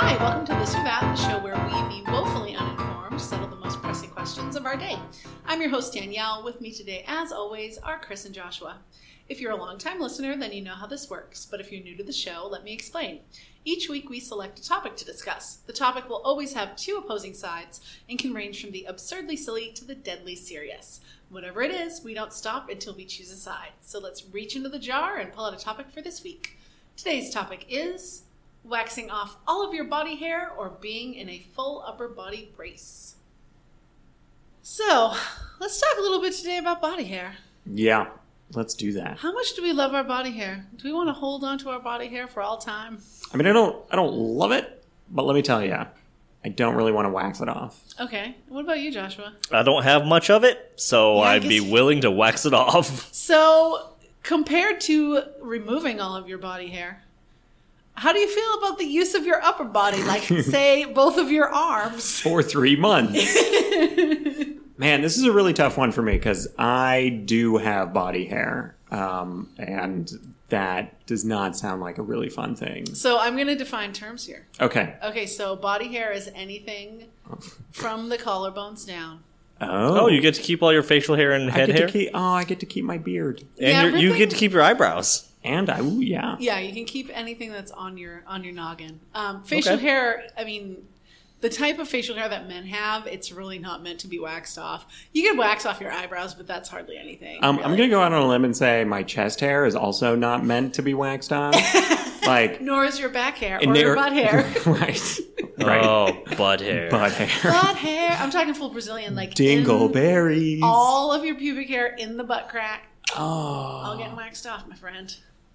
Hi, welcome to This or That, the show where we, the woefully uninformed, settle the most pressing questions of our day. I'm your host, Danielle. With me today, as always, are Chris and Joshua. If you're a long-time listener, then you know how this works. But if you're new to the show, let me explain. Each week, we select a topic to discuss. The topic will always have two opposing sides and can range from the absurdly silly to the deadly serious. Whatever it is, we don't stop until we choose a side. So let's reach into the jar and pull out a topic for this week. Today's topic is waxing off all of your body hair or being in a full upper body brace. So, let's talk a little bit today about body hair. Yeah, let's do that. How much do we love our body hair? Do we want to hold on to our body hair for all time? I mean, I don't love it, but let me tell you, I don't really want to wax it off. Okay. What about you, Joshua? I don't have much of it, so Yeah, I'd be willing to wax it off. So, compared to removing all of your body hair, how do you feel about the use of your upper body? Like, say, both of your arms? For 3 months. Man, this is a really tough one for me because I do have body hair, and that does not sound like a really fun thing. So I'm going to define terms here. Okay. Okay, so body hair is anything from the collarbones down. Oh, you get to keep all your facial hair and head hair? I get to keep my beard. And Yeah, you get to keep your eyebrows. And yeah. Yeah, you can keep anything that's on your noggin. Facial hair, I mean, the type of facial hair that men have, it's really not meant to be waxed off. You can wax off your eyebrows, but that's hardly anything. I'm really. going to go out on a limb and say my chest hair is also not meant to be waxed off. Nor is your back hair or your butt hair. Right. Oh, butt hair. Butt hair. Butt hair. I'm talking full Brazilian, like Dingleberries. all of your pubic hair in the butt crack. Oh. All getting waxed off, my friend.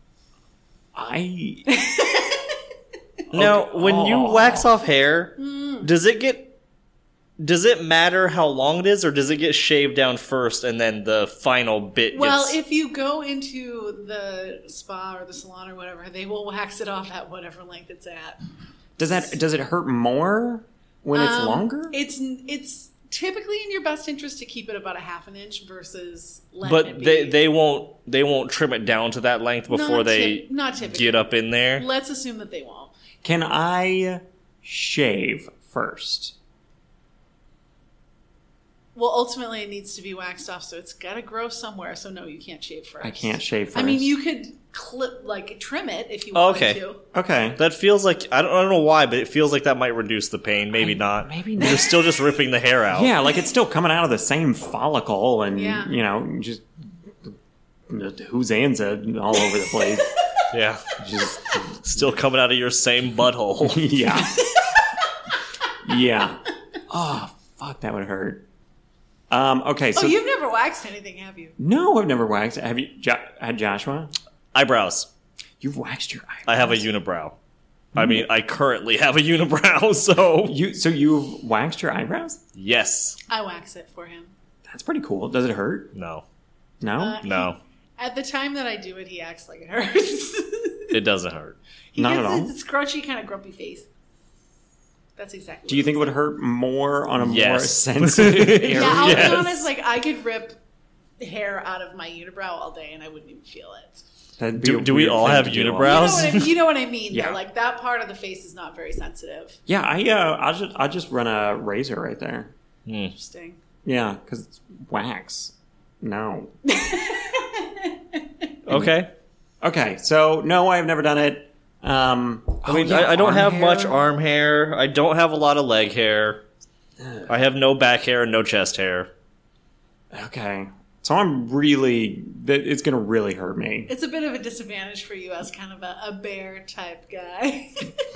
Now, when you wax off hair, does it matter how long it is, or does it get shaved down first and then the final bit Well, gets... if you go into the spa or the salon or whatever, they will wax it off at whatever length it's at. Does it hurt more when it's longer? It's typically in your best interest to keep it about a half an inch versus But they won't trim it down to that length before they not typically. get up in there? Let's assume that they won't. Can I shave first? Well, ultimately it needs to be waxed off, so it's got to grow somewhere. So no, you can't shave first. I can't shave first. I mean, you could trim it if you wanted to. Okay. That feels like, I don't know why, but it feels like that might reduce the pain. Maybe not. Maybe not. You're still just ripping the hair out. Yeah, like it's still coming out of the same follicle and, just Huzanza all over the place. Yeah. Just still coming out of your same butthole. Yeah. Yeah. Oh, fuck, that would hurt. Okay, so... Oh, you've never waxed anything, have you? No, I've never waxed. Have you, had Joshua? Eyebrows. You've waxed your eyebrows? I have a unibrow. I mean, I currently have a unibrow, so... So you've waxed your eyebrows? Yes. I wax it for him. That's pretty cool. Does it hurt? No. No? No. At the time that I do it, he acts like it hurts. It doesn't hurt. Not at all? It's scrunchy, kind of grumpy face. That's exactly Do you think it would hurt more on a more Yes. sensitive area? Yeah, I'll Yes. be honest, like, I could rip hair out of my unibrow all day and I wouldn't even feel it. That'd be a Do we weird all thing have to do. unibrows? You know what I mean, Yeah. though. Like, that part of the face is not very sensitive. Yeah, I'll just run a razor right there. Interesting. Yeah, because it's wax. No. Okay. Okay, so no, I've never done it. I mean, I don't have much arm hair. I don't have a lot of leg hair. I have no back hair and no chest hair. Okay. So it's going to really hurt me. It's a bit of a disadvantage for you as kind of a bear type guy.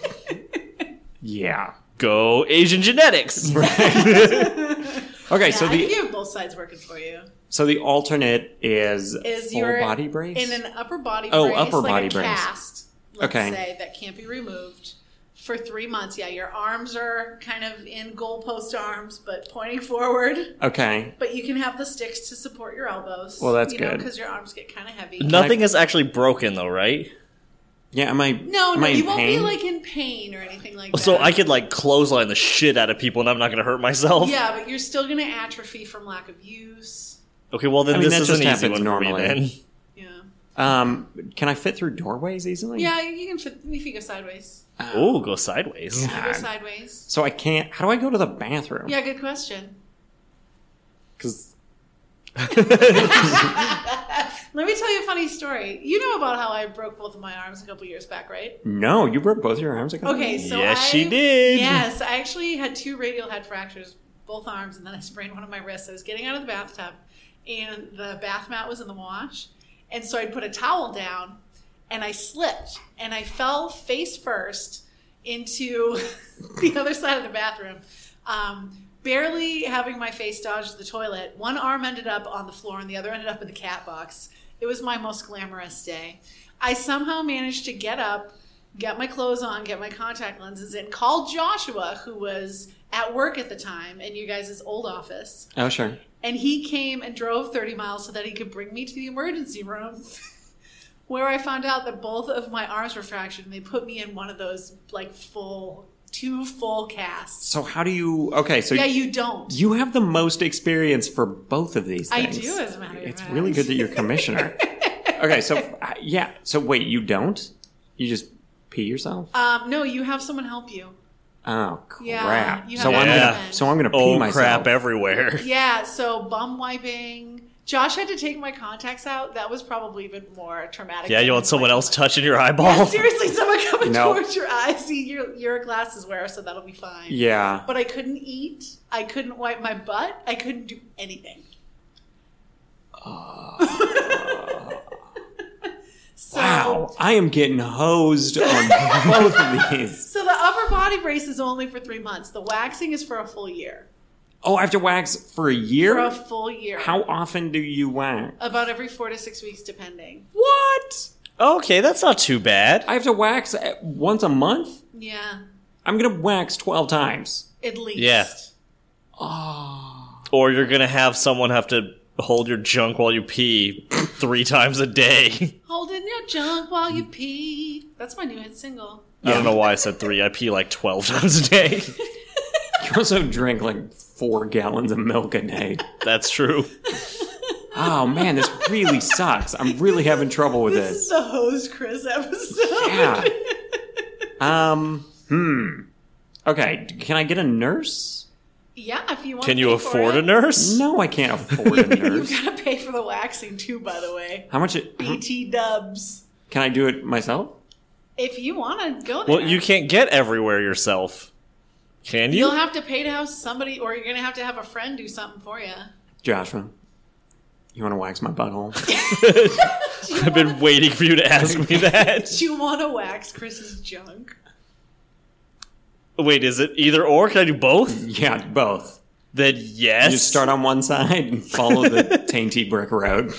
Yeah. Go Asian genetics. Okay, Yeah, so I think you have both sides working for you. So the alternate is full you're body brace? in an upper body Oh, brace, upper like body a brace. cast, let's Okay. say, that can't be removed for 3 months. Yeah, your arms are kind of in goalpost arms, but pointing forward. Okay. But you can have the sticks to support your elbows. Well, that's good. Because your arms get kind of heavy. Nothing is actually broken, though, right? Yeah, am I No, am I in you won't be pain? like in pain or anything like that. So I could like clothesline the shit out of people and I'm not going to hurt myself? Yeah, but you're still going to atrophy from lack of use. Okay, well then I mean, this that is just an easy happens one for me normally. then. Yeah. Can I fit through doorways easily? Yeah, you can fit if you go sideways. Oh, go sideways. You go sideways. So I can't. How do I go to the bathroom? Yeah, good question. Because Let me tell you a funny story. You know about how I broke both of my arms a couple years back, right? no, you broke both your arms. Okay, so Yes, she did. Yes, I actually had 2 radial head fractures, both arms, and then I sprained one of my wrists. I was getting out of the bathtub, and the bath mat was in the wash, and so I put a towel down, and I slipped, and I fell face first into the other side of the bathroom. Barely having my face dodge the toilet. One arm ended up on the floor and the other ended up in the cat box. It was my most glamorous day. I somehow managed to get up, get my clothes on, get my contact lenses in, called Joshua, who was at work at the time in you guys' old office. Oh, sure. And he came and drove 30 miles so that he could bring me to the emergency room where I found out that both of my arms were fractured and they put me in one of those like 2 full casts. So how do you? Okay, so Yeah, you don't. you have the most experience for both of these I things. do, as a matter of It's fact. really good that you're commissioner. Okay, so yeah. So wait, you don't? You just pee yourself? No, you have someone help you. Oh crap! Yeah, you so have I'm to gonna defend. so I'm gonna pee Oh, myself. crap everywhere. Yeah, so bum wiping. Josh had to take my contacts out. That was probably even more traumatic. Yeah, you than want someone wiping else my- touching your eyeball? Yeah, seriously, someone coming No. towards your eyes. See, you're a glasses wearer, so that'll be fine. Yeah. But I couldn't eat. I couldn't wipe my butt. I couldn't do anything. So, Wow, I am getting hosed on both of these. So the upper body brace is only for 3 months. The waxing is for a full year. Oh, I have to wax for a year? For a full year. How often do you wax? About every 4 to 6 weeks, depending. What? Okay, that's not too bad. I have to wax once a month? Yeah, I'm going to wax 12 times. at least. Yeah. Oh. Or you're gonna have someone have to hold your junk while you pee 3 times a day. Holding your junk while you pee. That's my new hit single. I don't know why I said 3. I pee like 12 times a day. You also drink like 4 gallons of milk a day. That's true. Oh man, this really sucks. I'm really having trouble with This is this. the Hose Chris episode. Yeah. Okay, can I get a nurse? Yeah, if you want Can to you pay for afford it. a nurse? No, I can't afford a nurse. You've got to pay for the waxing too, by the way. How much? BT dubs. Can I do it myself? If you want to go there. Well, you can't get everywhere yourself. Can you? You'll have to pay to have somebody, or you're going to have a friend do something for you. Joshua, you want to wax my butthole? I've been waiting for you to ask me that. Do you want to wax Chris's junk? Wait, is it either or? Can I do both? Yeah, both. Then yes. You just start on one side and follow the tainty brick road.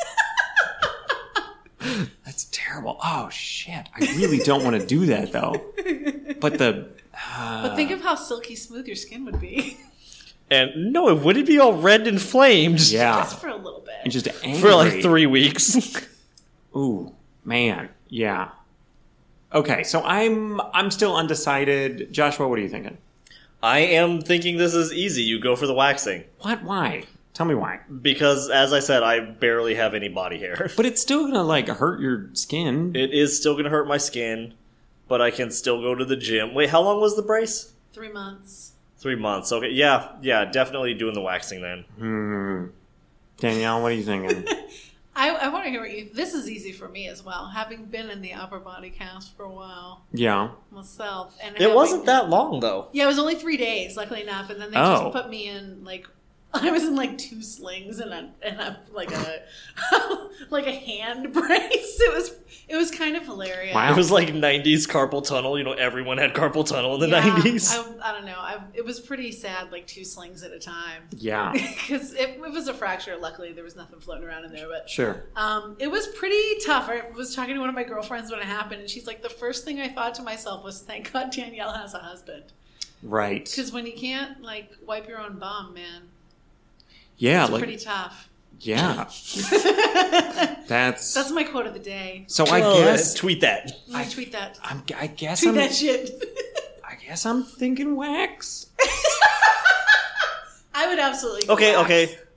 That's terrible. Oh shit! I really don't want to do that though. But But think of how silky smooth your skin would be. And no, it wouldn't be all red and inflamed. yeah, Just for a little bit. and just angry. For like 3 weeks. Ooh, man, yeah. Okay, so I'm still undecided. Joshua, what are you thinking? I am thinking this is easy. You go for the waxing. What? Why? Tell me why. Because, as I said, I barely have any body hair. But it's still gonna like hurt your skin. It is still going to hurt my skin, but I can still go to the gym. Wait, how long was the brace? 3 months. 3 months. Okay, yeah, definitely doing the waxing then. Danielle, what are you thinking? I want to hear what you... This is easy for me as well, having been in the upper body cast for a while Yeah. myself. And It wasn't that long, though. Yeah, it was only 3 days, luckily enough. And then they Oh. just put me in, like... I was in, like, 2 slings and a like a like a hand brace. It was kind of hilarious. Wow. It was like 90s carpal tunnel. You know, everyone had carpal tunnel in the Yeah, 90s. I don't know. It was pretty sad, like 2 slings at a time. Yeah. Because it was a fracture. Luckily, there was nothing floating around in there. But Sure. it was pretty tough. I was talking to one of my girlfriends when it happened, and she's like, the first thing I thought to myself was, thank God Danielle has a husband. Right. Because when you can't, like, wipe your own bum, man, Yeah. it's Like. pretty tough. Yeah. That's. That's my quote of the day. So I Oh, guess. tweet that. I tweet that. I guess Tweet I'm. that shit. I guess I'm thinking wax. I would absolutely go Okay, wax. okay.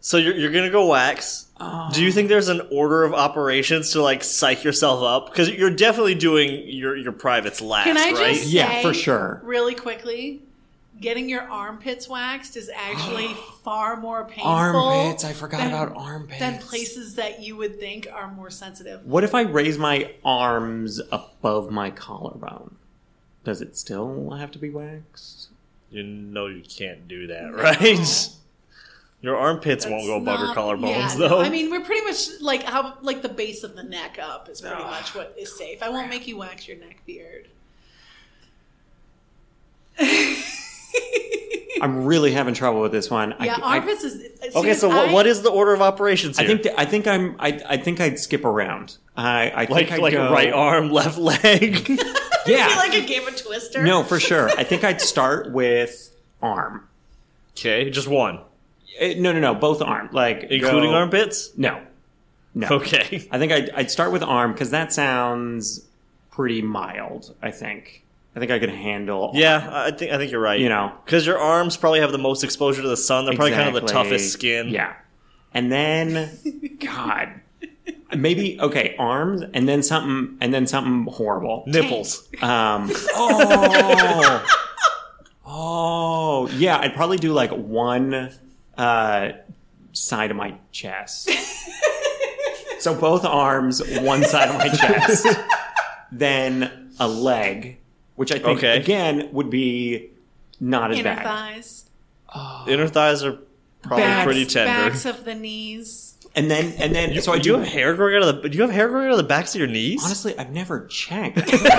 So you're gonna go wax. Do you think there's an order of operations to like psych yourself up? Because you're definitely doing your privates last, Can I right? just Yeah, say, for sure. really quickly, getting your armpits waxed is actually far more painful. Armpits. I forgot about armpits. Than places that you would think are more sensitive. What if I raise my arms above my collarbone? Does it still have to be waxed? You know you can't do that, right? Your armpits won't go above your collarbones, though. No. I mean, we're pretty much like the base of the neck up is pretty much what is safe. I won't make you wax your neck beard. I'm really having trouble with this one. Yeah, armpits is okay. So what is the order of operations here? I think I'd skip around. I think I'd like go, right arm, left leg. Yeah, like a game of Twister. No, for sure. I think I'd start with arm. Okay, just one, No. Both arm, like including armpits. No. Okay. I think I'd start with arm because that sounds pretty mild. I think I could handle. Yeah, I think you're right. You know, because your arms probably have the most exposure to the sun. They're probably kind of the toughest skin. Yeah, and then God, maybe arms, and then something horrible. Nipples. Oh, yeah. I'd probably do like one side of my chest. So both arms, one side of my chest, then a leg. Which I think, again, would be not as Inner bad. thighs. Inner thighs are probably pretty tender. Backs of the knees. And then so I do you have hair growing out of the? Do you have hair growing out of the backs of your knees? Honestly, I've never checked.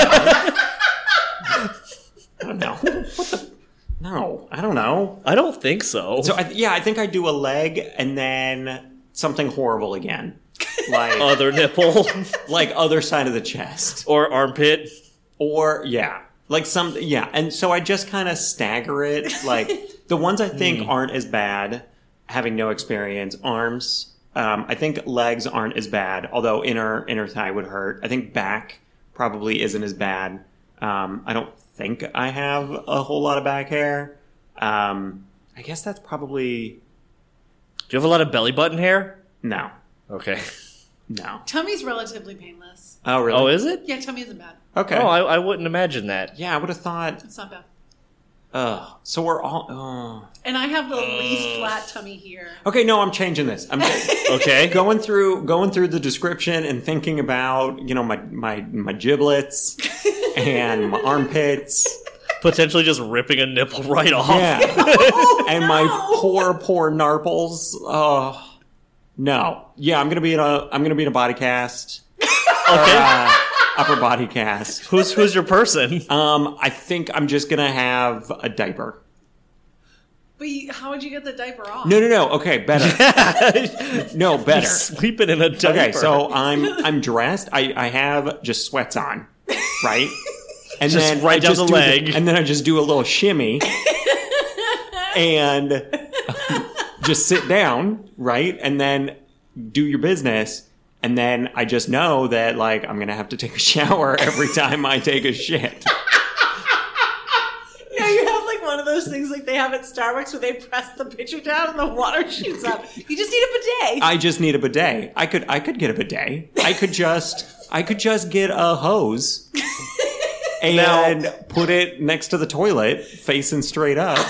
I don't know. No, I don't know. I don't think so. So I think I'd do a leg and then something horrible again, like other nipple, like other side of the chest, or armpit. Or, and so I just kind of stagger it. Like, the ones I think aren't as bad, having no experience, arms. I think legs aren't as bad, although inner thigh would hurt. I think back probably isn't as bad. I don't think I have a whole lot of back hair. I guess that's probably... Do you have a lot of belly button hair? No. Okay. No. Tummy's relatively painless. Oh, really? Oh, is it? Yeah, tummy isn't bad. Okay. Oh, I wouldn't imagine that. Yeah, I would have thought... It's not bad. So we're all... And I have the least flat tummy here. Okay, no, I'm changing this. I'm okay. Going through the description and thinking about, my giblets and my armpits. Potentially just ripping a nipple right off. Yeah. And my poor narples. Oh, no. Yeah, I'm gonna be in a body cast. Okay. Upper body cast. Who's your person? I think I'm just gonna have a diaper. But how would you get the diaper off? No. Okay, better. No, better. You're sleeping in a diaper. Okay, so I'm dressed. I have just sweats on, right? And just then right down the leg. And then I just do a little shimmy and just sit down, right? And then do your business. And then I just know that, like, I'm going to have to take a shower every time I take a shit. No, you have, like, one of those things like they have at Starbucks where they press the pitcher down and the water shoots up. You just need a bidet. I just need a bidet. I could get a bidet. I could just get a hose and put it next to the toilet, facing straight up.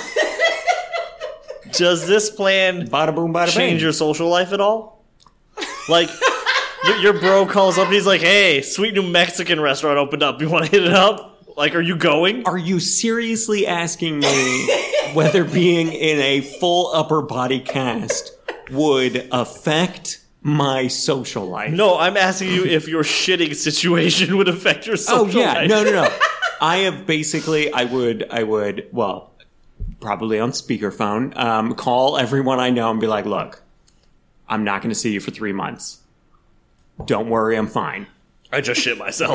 Does this plan Bada boom, bada bang. change your social life at all? Like, your bro calls up and he's like, hey, sweet new Mexican restaurant opened up. You want to hit it up? Like, are you going? Are you seriously asking me whether being in a full upper body cast would affect my social life? No, I'm asking you if your shitting situation would affect your social life. No. I have basically, I would, well, probably on speakerphone, call everyone I know and be like, look, I'm not going to see you for 3 months. Don't worry, I'm fine. I just shit myself.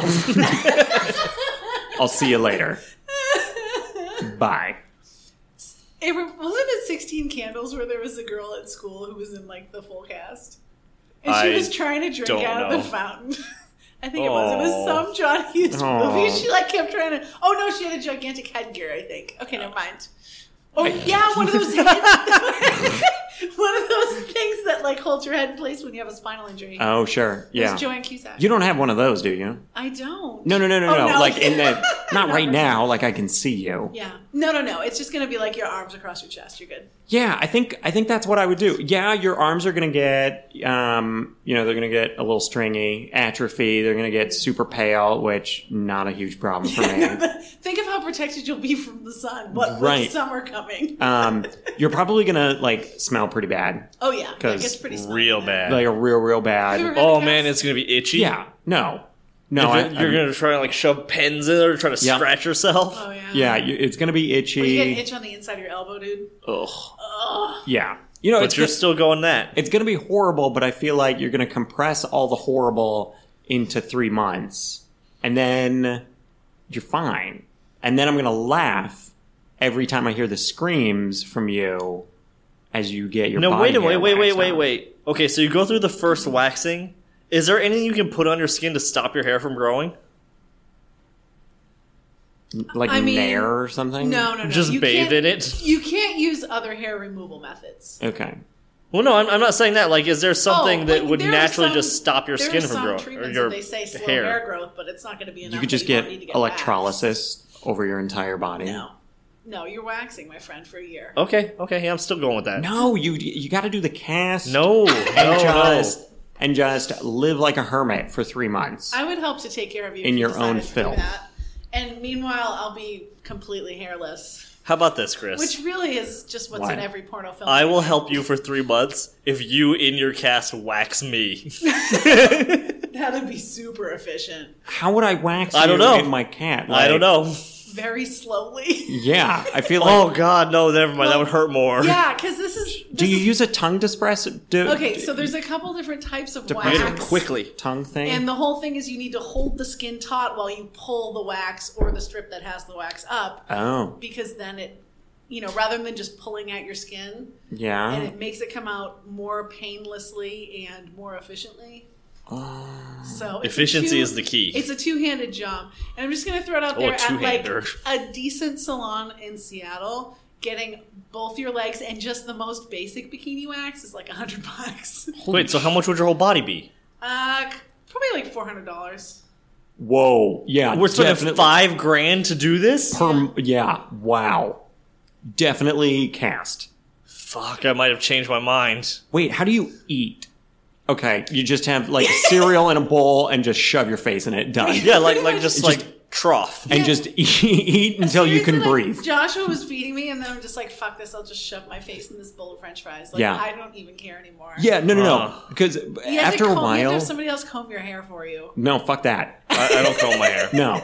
I'll see you later. Bye. Wasn't it 16 Candles where there was a girl at school who was in, like, the full cast? And she was trying to drink out of the fountain. I think it was. It was some John Hughes movie. She, like, kept trying to... Oh, no, she had a gigantic headgear, I think. Okay, never mind. Oh, yeah, one of those heads. One of those things that like holds your head in place when you have a spinal injury. Oh, sure. Yeah. It's Joanne Cusack. You don't have one of those, do you? I don't. No. Oh, no. Like in the not right now. Like I can see you. Yeah. No. It's just gonna be like your arms across your chest. You're good. Yeah, I think that's what I would do. Yeah, your arms are gonna get, they're gonna get a little stringy, atrophy. They're gonna get super pale, which not a huge problem for me. Think of how protected you'll be from the sun. With Right. summer coming. You're probably gonna like smell pretty bad, Oh yeah, it 'cause gets pretty smelly real in there. bad. like a real Have you bad. ever had Oh a man, cast? it's gonna be itchy. Yeah, no, If you're gonna try to like shove pens in it or try to Yeah. scratch yourself. Oh yeah. it's gonna be itchy. Or you get an itch on the inside of your elbow, dude. Ugh. Yeah, But it's you're still going that. it's going to be horrible, but I feel like you're going to compress all the horrible into 3 months, and then you're fine. And then I'm going to laugh every time I hear the screams from you as you get your No, body hair waxed off. wait. Okay, so you go through the first waxing. Is there anything you can put on your skin to stop your hair from growing? Like I mean, Nair or something? No. Just You bathe can't- in it? You can't use other hair removal methods. Okay. Well, no, I'm not saying that. Like, is there something that like, would there are naturally some- just stop your there skin are from some growing? Or treatments your that they say slow hair? hair growth, but it's not going to be enough. You could just that you get don't need to get electrolysis over your entire body. waxed. No, you're waxing, my friend, for a year. Okay, yeah, I'm still going with that. No, you got to do the cast. No, and just live like a hermit for 3 months. I would help to take care of you In if you your decided own to do filth. that. And meanwhile, I'll be completely hairless, How about this, Chris? which really is just what's What? in every porno film. I will help you for 3 months if you in your cast wax me. That'd be super efficient. How would I wax I don't you know. in my cat? I don't know. Very slowly. Yeah, I feel like... Oh God, no! Never mind. That Well, would hurt more. Yeah, because this is... Do you use a tongue disperser? Okay, so there's a couple different types of Depress- Get wax. it quickly. tongue thing? And the whole thing is you need to hold the skin taut while you pull the wax or the strip that has the wax up, Oh, because then it, rather than just pulling at your skin, and yeah. it makes it come out more painlessly and more efficiently. So it's Efficiency is the key. It's a two-handed job, and I'm just going to throw it out Oh, there a at like two-hander. a decent salon in Seattle. Getting both your legs and just the most basic bikini wax is like $100. Wait, so how much would your whole body be? Probably like $400. Whoa, yeah. We're spending definitely- $5,000 to do this. Yeah, wow. Definitely cast. Fuck, I might have changed my mind. Wait, how do you eat? Okay, you just have like cereal in a bowl and just shove your face in it. Done. Yeah, like just like trough. And just eat until you can Seriously, like, breathe. Joshua was feeding me, and then I'm just like, "Fuck this! I'll just shove my face in this bowl of French fries." Like, Yeah. I don't even care anymore. Yeah, no. Uh. Because You have after to a You have to while, have somebody else comb your hair for you. no, fuck that. I don't comb my hair. No,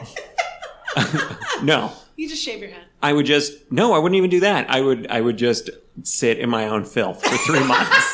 no. You just shave your head. I would just I wouldn't even do that. I would just sit in my own filth for 3 months.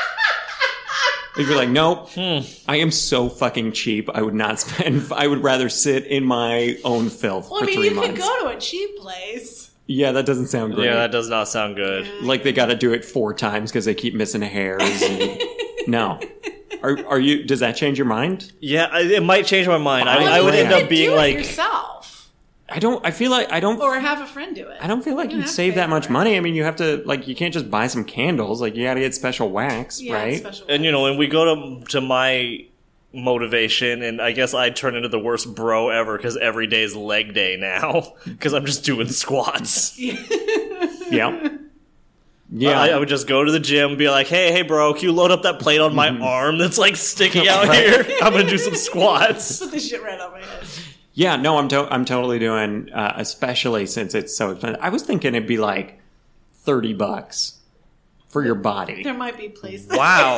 You'd be like, nope, I am so fucking cheap. I would not spend. I would rather sit in my own filth Well, for I mean, 3 you months. could go to a cheap place. Yeah, that doesn't sound great. Yeah, that does not sound good. Like they got to do it 4 times because they keep missing hairs. And, no, are you? Does that change your mind? Yeah, it might change my mind. Well, I would you end could up being do it like, yourself, I don't. I feel like I don't. or have a friend do it. I don't feel like You you'd have to save pay that for much it. money. I mean, you have to you can't just buy some candles. Like you got to get special wax, Yeah, right? it's special. and and we go to my motivation, and I guess I turn into the worst bro ever because every day is leg day now because I'm just doing squats. Yeah. Yeah. I would just go to the gym, be like, hey, bro, can you load up that plate on my arm that's like sticking out Right. here? I'm gonna do some squats. Put this shit right on my head. Yeah, no, I'm totally doing, especially since it's so expensive. I was thinking it'd be like $30 for your body. There might be places. Wow.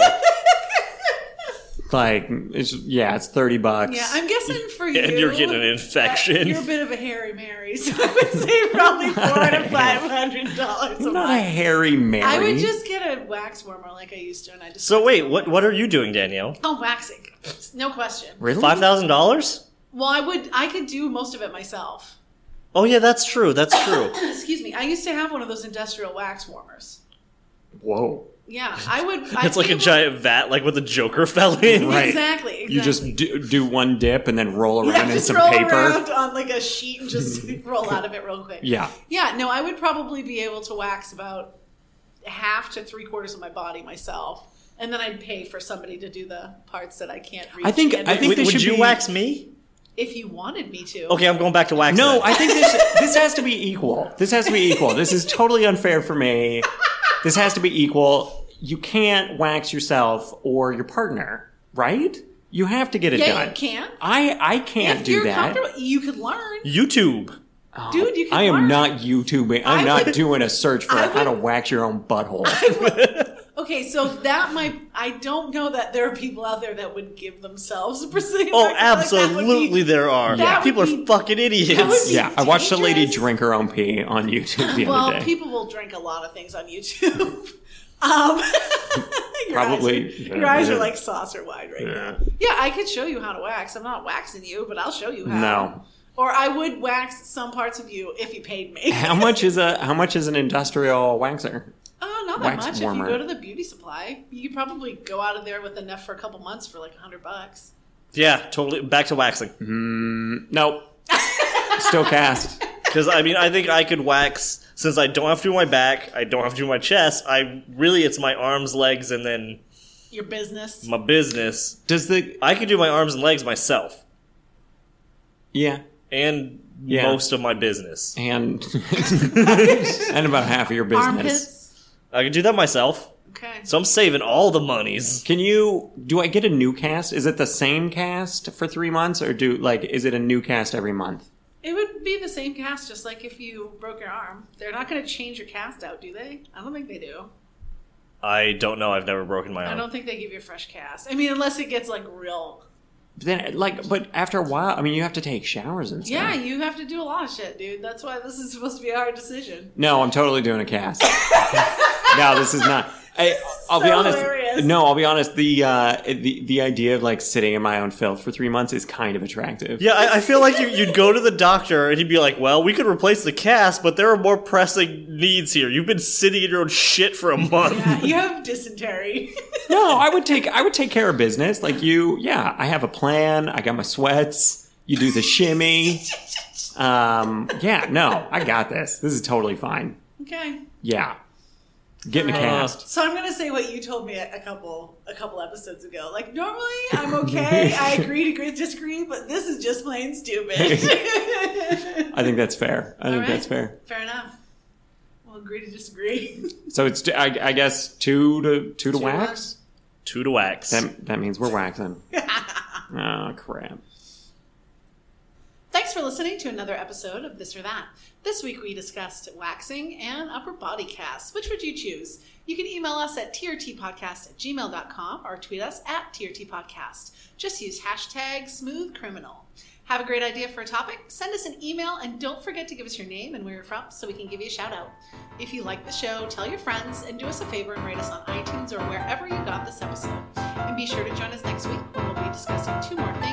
Like, it's $30. Yeah, I'm guessing for you. And you're getting an infection. You're a bit of a Harry Mary, so I would say probably $400 to $500 a I'm not a month. Harry Mary. I would just get a wax warmer like I used to, and I just. So wait, what are you doing, Danielle? Oh, waxing, no question. Really? $5,000? Well, I could do most of it myself. Oh yeah, that's true. That's true. Excuse me. I used to have one of those industrial wax warmers. Whoa. Yeah, I would. It's like a giant vat, like what the Joker fell in. Right. Exactly. You just do one dip and then roll around in just some roll paper. around on like a sheet and just roll out of it real quick. Yeah. Yeah, no, I would probably be able to wax about half to 3/4 of my body myself. And then I'd pay for somebody to do the parts that I can't reach. I think Would this should you be, wax me? If you wanted me to. Okay, I'm going back to wax. No, then. I think this has to be equal. This has to be equal. This is totally unfair for me. This has to be equal. You can't wax yourself or your partner, right? You have to get it done. You can. I can't If do you're that. comfortable, you could learn. YouTube. Dude, you can I am learn. not YouTubing. I'm not doing a search for I how to would- wax your own butthole. Okay, so that might... I don't know that there are people out there that would give themselves a Brazilian Oh, wax. Like, that would be- absolutely there are. that would People be- are fucking that would idiots. be- Yeah, I watched a lady dangerous. drink her own pee on YouTube the Well, other day. people will drink a lot of things on YouTube. Your Probably, eyes your eyes are yeah. like saucer wide right Yeah. now. Yeah, I could show you how to wax. I'm not waxing you, but I'll show you how. No. Or I would wax some parts of you if you paid me. How much is an industrial waxer? Oh, not that Wax much. warmer. If you go to the beauty supply, you could probably go out of there with enough for a couple months for like $100. Yeah, totally. Back to waxing. Nope. Still cast. Because, I mean, I think I could wax, since I don't have to do my back, I don't have to do my chest, it's my arms, legs, and then Your business. my business. Does the I could do my arms and legs myself. yeah And Yeah. most of my business. and and about half of your business. Armpits. I could do that myself. Okay. So I'm saving all the monies. Do I get a new cast? Is it the same cast for 3 months, or is it a new cast every month? It would be the same cast, just like if you broke your arm. They're not going to change your cast out, do they? I don't think they do. I don't know. I've never broken my I arm. don't think they give you a fresh cast. I mean, unless it gets like real. But after a while, I mean, you have to take showers and stuff. Yeah, you have to do a lot of shit, dude. That's why this is supposed to be a hard decision. No, I'm totally doing a cast. No, this is not. I'll be so honest. hilarious. No, I'll be honest. The idea of like sitting in my own filth for 3 months is kind of attractive. Yeah, I feel like you'd go to the doctor and he'd be like, well, we could replace the cast, but there are more pressing needs here. You've been sitting in your own shit for a month. Yeah, you have dysentery. No, I would take care of business. Like you, yeah. I have a plan. I got my sweats. You do the shimmy. Yeah, no, I got this. This is totally fine. Okay. Yeah, get in the cast. So I'm gonna say what you told me a couple episodes ago. Like normally I'm okay. I agree to disagree, but this is just plain stupid. I think that's fair. I think right. that's fair. Fair enough. We'll agree to disagree. So it's I guess two to wax. 2 to wax. That means we're waxing. Oh crap. Thanks for listening to another episode of This or That. This week we discussed waxing and upper body casts. Which would you choose? You can email us at trtpodcast@gmail.com or tweet us at trtpodcast. Just use #smoothcriminal. Have a great idea for a topic? Send us an email and don't forget to give us your name and where you're from so we can give you a shout out. If you like the show, tell your friends and do us a favor and rate us on iTunes or wherever you got this episode. And be sure to join us next week when we'll be discussing 2 more things